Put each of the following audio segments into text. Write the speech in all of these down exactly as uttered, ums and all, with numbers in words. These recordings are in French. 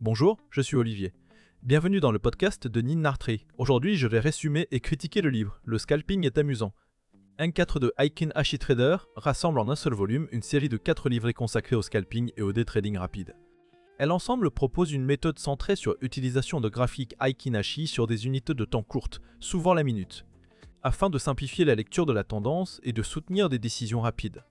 Bonjour, je suis Olivier. Bienvenue dans le podcast de Nin Nartri. Aujourd'hui, je vais résumer et critiquer le livre « Le scalping est amusant ». Un quatre de Aikin Hachi Trader rassemble en un seul volume une série de quatre livrets consacrés au scalping et au day trading rapide. Elle ensemble propose une méthode centrée sur l'utilisation de graphiques Aikin Hachi sur des unités de temps courtes, souvent la minute, afin de simplifier la lecture de la tendance et de soutenir des décisions rapides.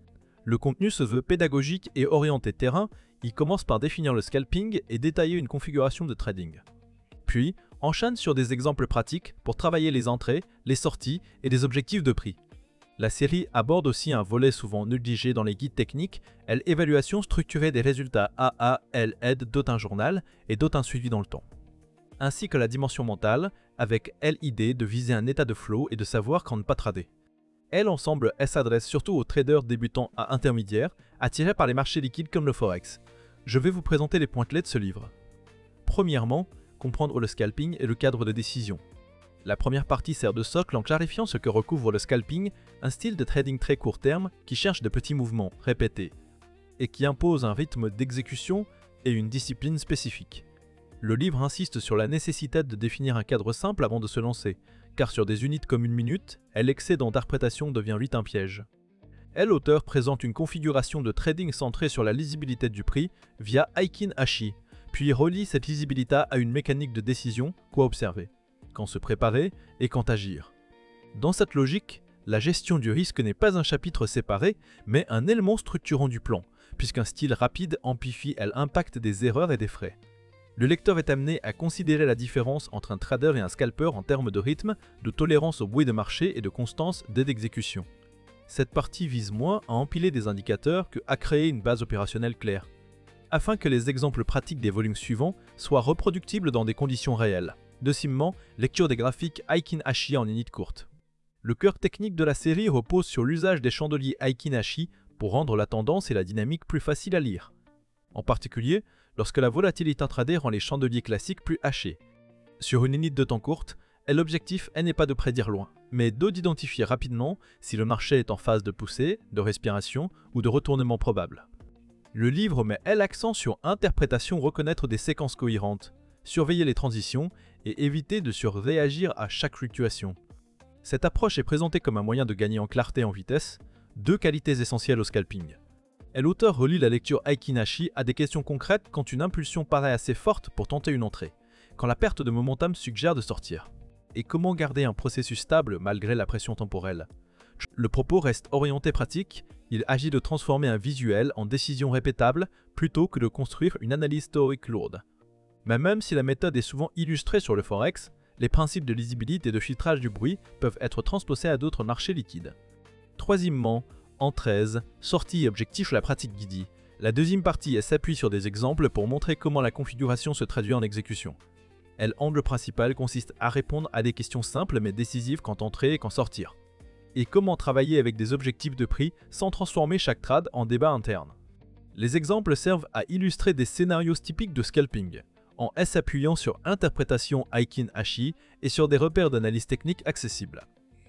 Le contenu se veut pédagogique et orienté terrain. Il commence par définir le scalping et détailler une configuration de trading. Puis, enchaîne sur des exemples pratiques pour travailler les entrées, les sorties et des objectifs de prix. La série aborde aussi un volet souvent négligé dans les guides techniques, l'évaluation structurée des résultats A A, L, E D d'un journal et d'un suivi dans le temps. Ainsi que la dimension mentale, avec l'idée de viser un état de flow et de savoir quand ne pas trader. Elle, ensemble, elle s'adresse surtout aux traders débutants à intermédiaires, attirés par les marchés liquides comme le Forex. Je vais vous présenter les points clés de ce livre. Premièrement, comprendre le scalping et le cadre de décision. La première partie sert de socle en clarifiant ce que recouvre le scalping, un style de trading très court terme qui cherche de petits mouvements répétés et qui impose un rythme d'exécution et une discipline spécifique. Le livre insiste sur la nécessité de définir un cadre simple avant de se lancer, car sur des unités comme une minute, l'excès d'interprétation devient vite un piège. Elle, l'auteur, présente une configuration de trading centrée sur la lisibilité du prix via Aikin Hachi, puis relie cette lisibilité à une mécanique de décision, quoi observer, quand se préparer et quand agir. Dans cette logique, la gestion du risque n'est pas un chapitre séparé, mais un élément structurant du plan, puisqu'un style rapide amplifie l'impact des erreurs et des frais. Le lecteur est amené à considérer la différence entre un trader et un scalper en termes de rythme, de tolérance au bruit de marché et de constance d'aide d'exécution. Cette partie vise moins à empiler des indicateurs que à créer une base opérationnelle claire, afin que les exemples pratiques des volumes suivants soient reproductibles dans des conditions réelles. Deuxièmement, lecture des graphiques Aikin Hachi en unités courtes. Le cœur technique de la série repose sur l'usage des chandeliers Aikin Hachi pour rendre la tendance et la dynamique plus faciles à lire. En particulier, lorsque la volatilité intraday rend les chandeliers classiques plus hachés. Sur une unité de temps courte, l'objectif n'est pas de prédire loin, mais d'identifier rapidement si le marché est en phase de poussée, de respiration ou de retournement probable. Le livre met l'accent sur interprétation, reconnaître des séquences cohérentes, surveiller les transitions et éviter de surréagir à chaque fluctuation. Cette approche est présentée comme un moyen de gagner en clarté et en vitesse, deux qualités essentielles au scalping. Et l'auteur relie la lecture Aikin Hachi à des questions concrètes quand une impulsion paraît assez forte pour tenter une entrée, quand la perte de momentum suggère de sortir. Et comment garder un processus stable malgré la pression temporelle. Le propos reste orienté pratique, il agit de transformer un visuel en décision répétable plutôt que de construire une analyse théorique lourde. Mais même si la méthode est souvent illustrée sur le Forex, les principes de lisibilité et de filtrage du bruit peuvent être transposés à d'autres marchés liquides. Troisièmement, entrées, sorties et objectifs de la pratique guidée. La deuxième partie s'appuie sur des exemples pour montrer comment la configuration se traduit en exécution. L'angle principal consiste à répondre à des questions simples mais décisives quand entrer et quand sortir. Et comment travailler avec des objectifs de prix sans transformer chaque trade en débat interne. Les exemples servent à illustrer des scénarios typiques de scalping, en s'appuyant sur interprétation Aikin Hachi et sur des repères d'analyse technique accessibles.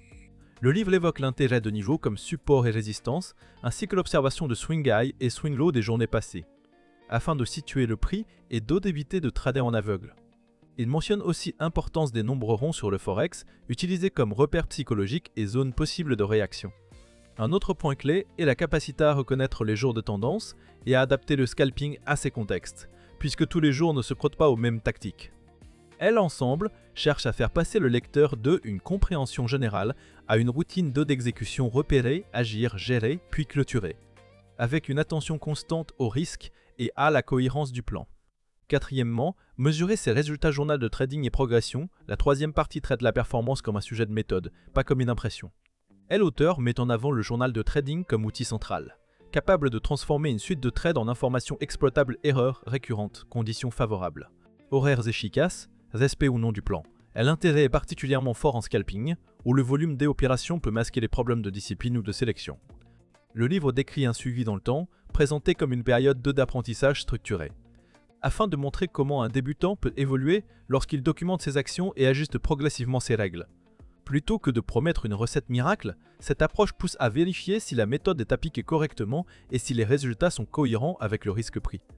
Le livre évoque l'intérêt de niveaux comme support et résistance, ainsi que l'observation de swing high et swing low des journées passées, afin de situer le prix et d'éviter de trader en aveugle. Il mentionne aussi l'importance des nombres ronds sur le Forex, utilisés comme repères psychologiques et zones possibles de réaction. Un autre point clé est la capacité à reconnaître les jours de tendance et à adapter le scalping à ces contextes, puisque tous les jours ne se prêtent pas aux mêmes tactiques. Elle, ensemble, cherche à faire passer le lecteur de une compréhension générale à une routine d'exécution repérer, agir, gérer, puis clôturer, avec une attention constante au risque et à la cohérence du plan. Quatrièmement, mesurer ses résultats journal de trading et progression. La troisième partie traite la performance comme un sujet de méthode, pas comme une impression. Elle, l'auteur, met en avant le journal de trading comme outil central, capable de transformer une suite de trades en informations exploitables, erreurs récurrentes, conditions favorables, horaires efficaces, respect ou non du plan. L'intérêt est particulièrement fort en scalping, où le volume des opérations peut masquer les problèmes de discipline ou de sélection. Le livre décrit un suivi dans le temps, présenté comme une période d'apprentissage structuré, afin de montrer comment un débutant peut évoluer lorsqu'il documente ses actions et ajuste progressivement ses règles. Plutôt que de promettre une recette miracle, cette approche pousse à vérifier si la méthode est appliquée correctement et si les résultats sont cohérents avec le risque pris.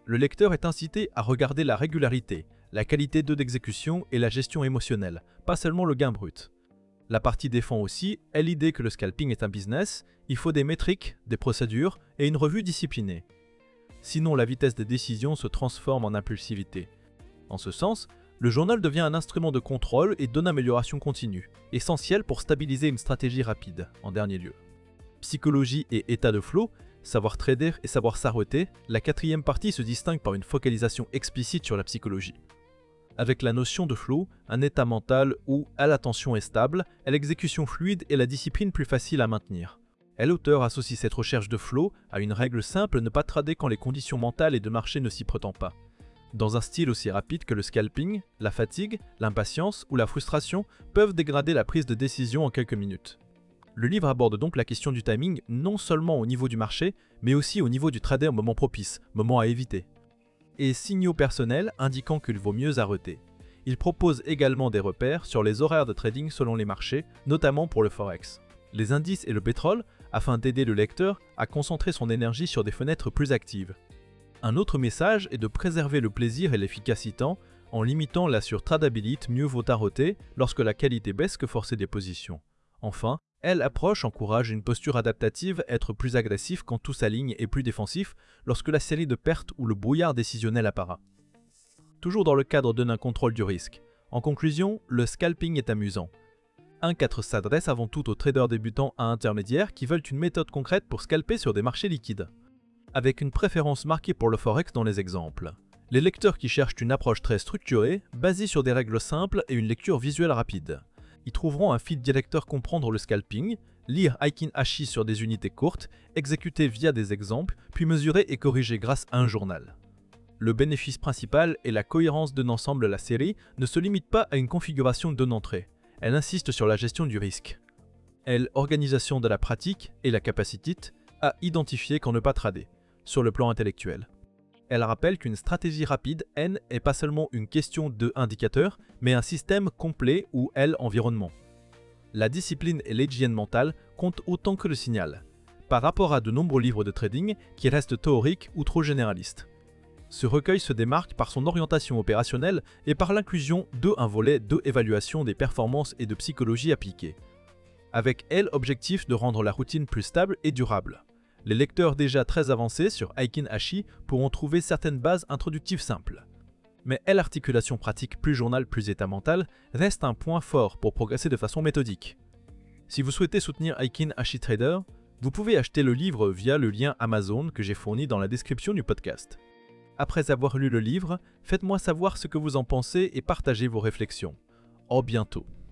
le lecteur est incité à regarder la régularité, la qualité de l'exécution et la gestion émotionnelle, pas seulement le gain brut. La partie défend aussi est l'idée que le scalping est un business, il faut des métriques, des procédures et une revue disciplinée. Sinon, la vitesse des décisions se transforme en impulsivité. En ce sens, le journal devient un instrument de contrôle et d'amélioration continue, essentiel pour stabiliser une stratégie rapide, en dernier lieu. Psychologie et état de flow, savoir trader et savoir s'arrêter, la quatrième partie se distingue par une focalisation explicite sur la psychologie. Avec la notion de flow, un état mental où l'attention est stable, l'exécution fluide et la discipline plus facile à maintenir. Et l'auteur associe cette recherche de flow à une règle simple, ne pas trader quand les conditions mentales et de marché ne s'y prêtent pas. Dans un style aussi rapide que le scalping, la fatigue, l'impatience ou la frustration peuvent dégrader la prise de décision en quelques minutes. Le livre aborde donc la question du timing non seulement au niveau du marché, mais aussi au niveau du trader au moment propice, moment à éviter. Et signaux personnels indiquant qu'il vaut mieux arrêter. Il propose également des repères sur les horaires de trading selon les marchés, notamment pour le forex, les indices et le pétrole, afin d'aider le lecteur à concentrer son énergie sur des fenêtres plus actives. Un autre message est de préserver le plaisir et l'efficacité en limitant la surtradabilité, mieux vaut arrêter lorsque la qualité baisse que forcer des positions. Enfin, elle approche encourage une posture adaptative, être plus agressif quand tout s'aligne et plus défensif lorsque la série de pertes ou le brouillard décisionnel apparaît. Toujours dans le cadre d'un contrôle du risque. En conclusion, le scalping est amusant. un quatre s'adresse avant tout aux traders débutants à intermédiaires qui veulent une méthode concrète pour scalper sur des marchés liquides, avec une préférence marquée pour le forex dans les exemples. Les lecteurs qui cherchent une approche très structurée, basée sur des règles simples et une lecture visuelle rapide. Ils trouveront un fil directeur comprendre le scalping, lire Heikin Ashi sur des unités courtes, exécuter via des exemples, puis mesurer et corriger grâce à un journal. Le bénéfice principal et la cohérence d'un ensemble de la série ne se limitent pas à une configuration d'une entrée. Elle insiste sur la gestion du risque. Elle, organisation de la pratique et la capacité à identifier quand ne pas trader, sur le plan intellectuel. Elle rappelle qu'une stratégie rapide N est pas seulement une question de indicateur, mais un système complet ou L environnement. La discipline et l'hygiène mentale comptent autant que le signal, par rapport à de nombreux livres de trading qui restent théoriques ou trop généralistes. Ce recueil se démarque par son orientation opérationnelle et par l'inclusion de un volet de évaluation des performances et de psychologie appliquée. Avec elle, objectif de rendre la routine plus stable et durable. Les lecteurs déjà très avancés sur Heikin Ashi pourront trouver certaines bases introductives simples. Mais l'articulation pratique plus journal plus état mental reste un point fort pour progresser de façon méthodique. Si vous souhaitez soutenir Heikin Ashi Trader, vous pouvez acheter le livre via le lien Amazon que j'ai fourni dans la description du podcast. Après avoir lu le livre, faites-moi savoir ce que vous en pensez et partagez vos réflexions. À bientôt.